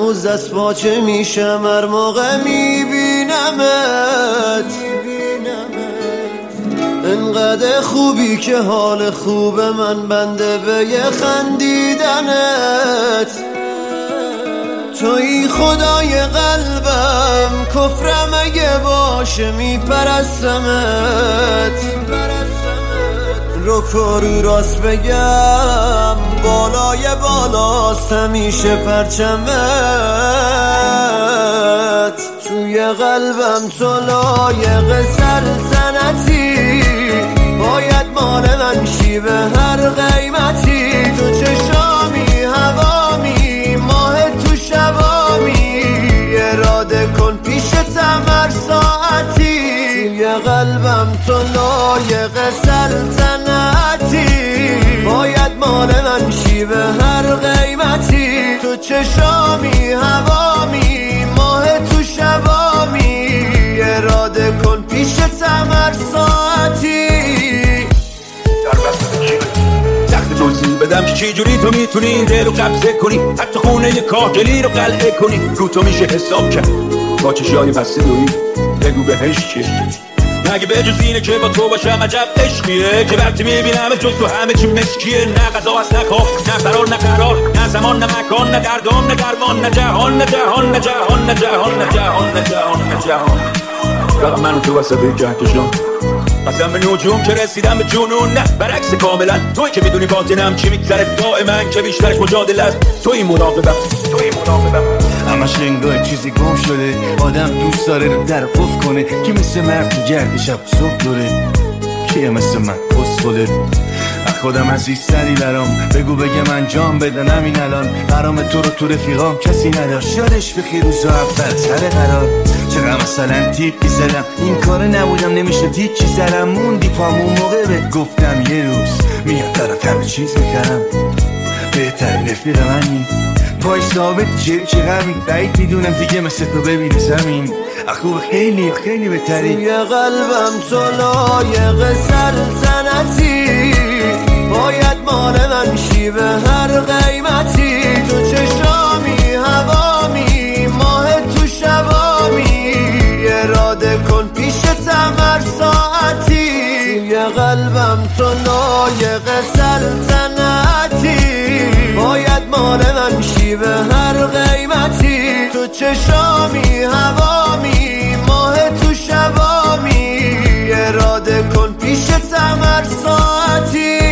هنوز از پاچه میشم هر موقع میبینمت. انقدر خوبی که حال خوب من بنده به یه خندیدنت. توی خدای قلبم، کفرم اگه باشه میپرستمت. رو کارو راست بگم، بالای بالاست همیشه پرچمت. توی قلبم تو لایق سلطنتی، باید مال من شی به هر قیمتی. تو چشامی هوامی، ماه تو شبامی، اراده کن پیشتم هر ساعتی. توی قلبم تو لایق سلطنتی، باید مال من شی به هر قیمتی. تو چشامی هوامی، ماه تو شبامی، اراده کن پیشتم هر ساعتی. سخت توضیح بدم که چی جوری تو میتونی این دل رو قبضه کنی، حتی خونه یه کاهگلی رو قلعه کنی. رو تو میشه حساب کرد با چشای پسته دویی، بگو بهش چیه. مگه به جز اینه که با تو باشم عجب عشقیه، که وقتی میبینم جز تو همه چی مشکیه. نه غذا هست نه خواب، نه فرار نه قرار، نه زمان نه مکان، نه درگام نه درمان، نه جهان نه جهان نه جهان نه جهان نه جهان نه جهان نه جهان. فقط من و تو وسط کهکشان، قسم به نجوم که رسیدم به جنون. نه برعکس کاملا، توی که میدونی باطنم چی میگذره دائما، که بیشترش مجادله است. توی مراقبم همش انگار چیزی گم شده. آدم دوست داره رو در قفل کنه، که مثل مرد تو گرد شب صبح دوره، کیه مثل من پسخوله. خودم عزیزتری برام، بگو بگم انجام بدن همین الان. برام تو رو تو رفیقام کسی نداشت، یادش بخیر روزا اول سر قرار. چقدر مثلا تیپی زدم، این کار نبودم نمیشه دید چی زدم. موندی پامون موقع بهت گفتم یه روز میاد دارم همه چیز میکردم. بهترین رفیق منی، پای ثابت چقدر بعید میدونم دیگه مثل تو ببینی زمین. خوب خیلی خیلی بهتری. توی قلبم تو لایق سلطنتی، باید مال من شی به هر قیمتی. تو چشامی هوامی، ماه تو شبامی، اراده کن پیشتم هر ساعتی. توی قلبم تو لایق سلطنتی، باید مال من شی به هر قیمتی. تو چشامی هوامی، ماه تو شبامی، اراده کن پیشتم هر ساعتی.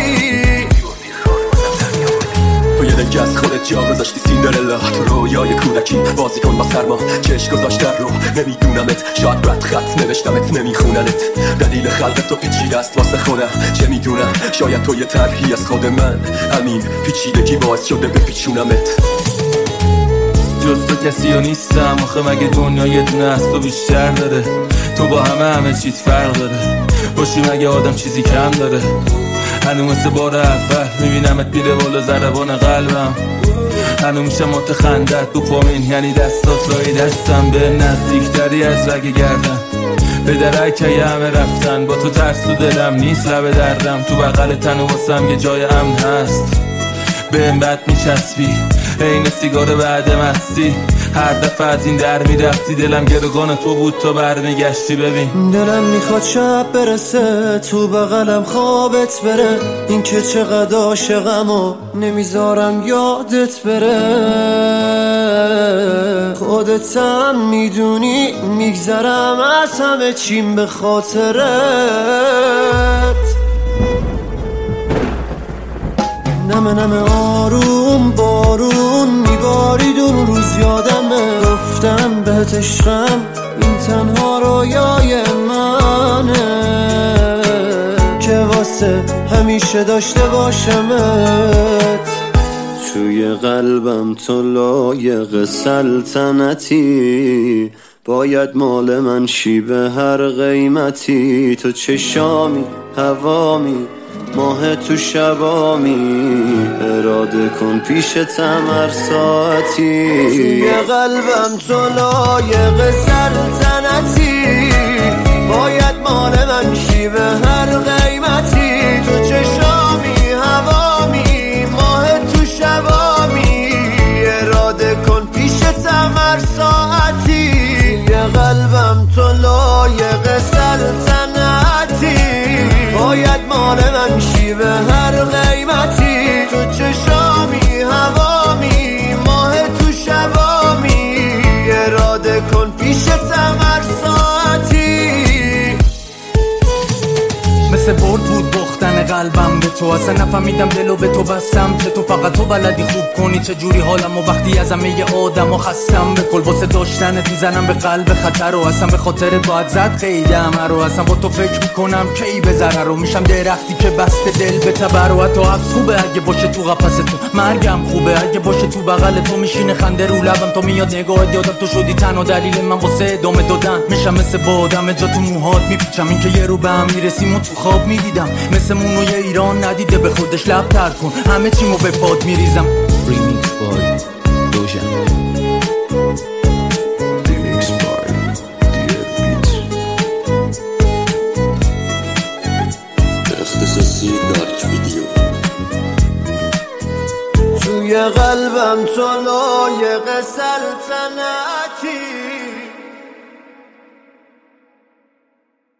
تو یه دنگه از خودت جا گذاشتی سیندرلا، تو رویای کودکی بازی کن با سرما. چشم گذاشتن رو نمیدونمت، شاید بد خط نوشتمت نمیخوننت. دلیل خلق تو پیچیده است واسه خودم، چه میدونم شاید تو یه طرحی از خود من، همین پیچیدگی باعث شده بپیچونمت. جز تو کسی ها نیستم آخه، مگه دنیا یه دونه از تو بیشتر داره. تو با همه چیز فرق داره، باشی مگه آدم چیزی کم داره. هنو مثل بار اول میبینمت میره بالا ضربان قلبم. هنو میشه متخندت دوپامین، یعنی دستات لای دستم. به نزدیکتری از رگ گردن، به درکه همه رفتن. با تو ترس تو دلم نیست لب دردم، تو بغل تن و واسم یه جای امن هست. بهم بد میچسبی عین سیگار بعد مستی، هر دفعه از این در میرفتی دلم گروگان تو بود تا برمیگشتی. ببین دلم میخواد شب برسه تو بغلم خوابت بره، این که چقدر عاشقم و نمیذارم یادت بره. خودت هم میدونی میگذرم از همه چیم به خاطرت. نمه نمه آروم بارون میبارید اون روز یادمه، گفتم بهت عشقم این تنها رویای منه، که واسه همیشه داشته باشمت. توی قلبم تو لایق سلطنتی، باید مال من شی به هر قیمتی. تو چشامی هوامی، ماه تو شبامی، اراده کن پیشتم هر ساعتی. توی قلبم تو لایق سلطنتی، باید مال من شی به هر قیمتی. تو چشامی هوامی، ماه تو شبامی، اراده کن پیشتم مثل برد بود باختن قلبم به تو. اصلا نفهمیدم دلو به تو بستم که تو فقط تو بلدی خوب کنی چجوری حالم و وقتی از همه آدم و خستم به کل. واسه داشتنت میزنم به قلب خطر و اصلا به خاطرت باید زد خیلی همه رو. اصلا با تو فکر میکنم کی به ضرر رو میشم درختی که بسته دل به تبر. و حتی حبس خوبه اگه باشه تو قفس تو، مرگم خوبه اگه باشه تو بغل تو. میشینه خنده رو لبم تو میاد نگاهت یادم تو شدی تنها دلیل من واسه ادامه دادن. میشم مثل بادم جا تو موهات میپیچم، این که یه رو به هم میرسیم و تو خواب میدیدم. مثل مونوی ایران ندیده به خودش لب تر کن، همه چیمو به پاد میریزم. ریمیکس بای دوژن. ریمیکس بای دیر بیت. اختصاصی دارک ویدیو. توی قلبم تو لایق سلطنتی،